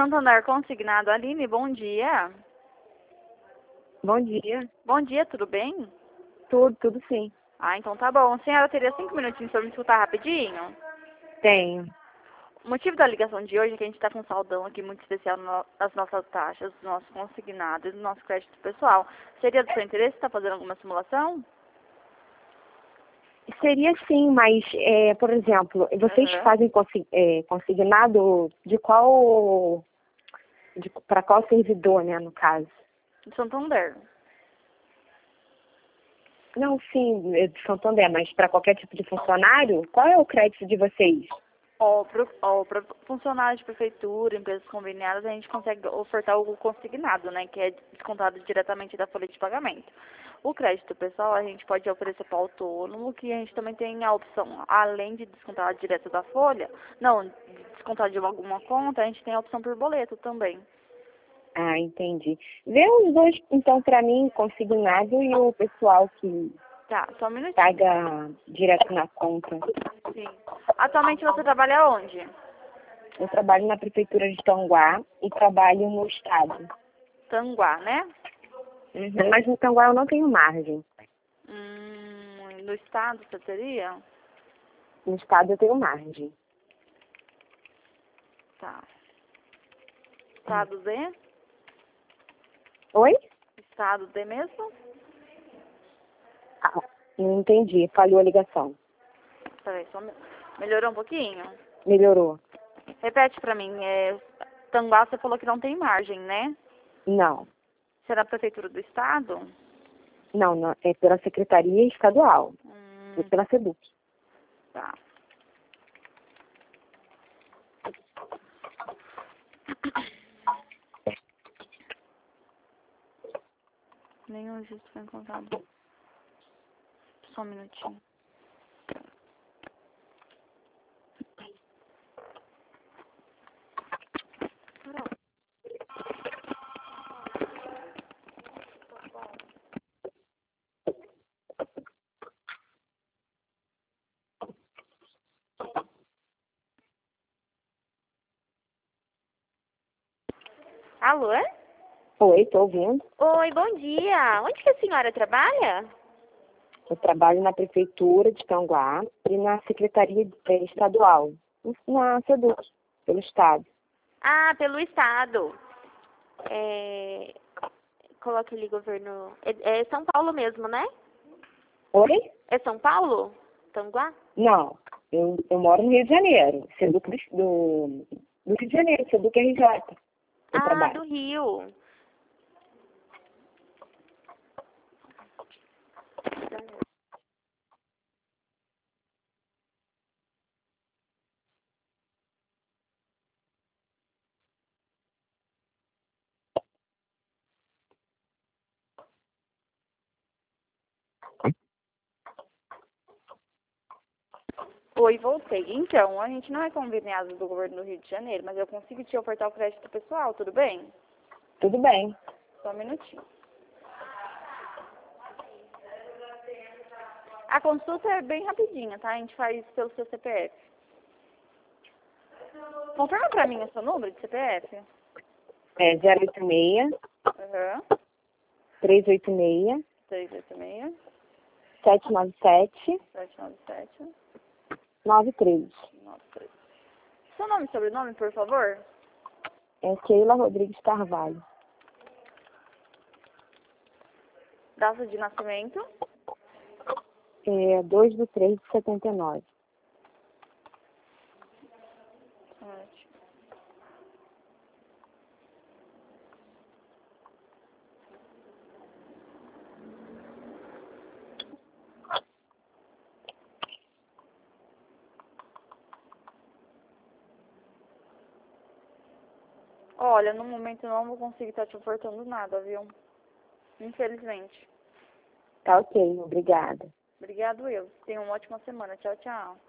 Santander Consignado, Aline, bom dia. Bom dia. Bom dia, tudo bem? Tudo sim. Ah, então tá bom. A senhora teria 5 minutinhos para me escutar rapidinho? Tenho. O motivo da ligação de hoje é que a gente está com um saldão aqui muito especial nas nossas taxas, do nosso consignado e do nosso crédito pessoal. Seria do seu interesse estar fazendo alguma simulação? Seria sim, mas, por exemplo, vocês Aham. fazem consignado de qual... para qual servidor, né, no caso? De Santander. Não, sim, é de Santander, mas para qualquer tipo de funcionário? Qual é o crédito de vocês? Para funcionários de prefeitura, empresas conveniadas, a gente consegue ofertar o consignado, né, que é descontado diretamente da folha de pagamento. O crédito pessoal a gente pode oferecer para autônomo, que a gente também tem a opção, além de descontar direto da folha, não, de descontar de alguma conta, a gente tem a opção por boleto também. Ah, entendi. Vê os dois, então, para mim, consignado e o pessoal que Tá, só um minutinho. paga direto na conta. Sim. Atualmente você trabalha onde? Eu trabalho na prefeitura de Tanguá e trabalho no estado. Tanguá, né? Uhum. Mas no Tanguá eu não tenho margem. No estado você teria? No estado eu tenho margem. Tá. Estado D? Oi? Estado D mesmo? Ah, não entendi. Falhou a ligação. Peraí, melhorou um pouquinho? Melhorou? Repete pra mim, Tanguá você falou que não tem margem, né? Não. Será a prefeitura do estado? Não, não. É pela Secretaria Estadual. E Hum, pela SEDUC. tá. Nenhum registro foi encontrado. Só um minutinho. Alô? Oi, tô ouvindo. Oi, bom dia. Onde que a senhora trabalha? Eu trabalho na Prefeitura de Tanguá e na Secretaria Estadual. Na SEDUC, pelo Estado. Ah, pelo estado. É... Coloca ali, governo... É São Paulo mesmo, né? Oi? É São Paulo? Tanguá? Não. Eu moro no Rio de Janeiro. SEDUC do Rio de Janeiro, SEDUC RJ. Eu Ah, trabalho. do Rio. Oi, voltei. Então, a gente não é conveniado do governo do Rio de Janeiro, mas eu consigo te ofertar o crédito pessoal, tudo bem? Tudo bem. Só um minutinho. A consulta é bem rapidinha, tá? A gente faz pelo seu CPF. Confirma pra mim o seu número de CPF. É 086 Aham. 386 386 797 797 93. 93. Seu nome e sobrenome, por favor? É Keila Rodrigues Carvalho. Data de nascimento. É 2/3/79. Ótimo. Olha, no momento eu não vou conseguir estar te ofertando nada, viu? Infelizmente. Tá ok, obrigada. Obrigado eu. Tenha uma ótima semana. Tchau, tchau.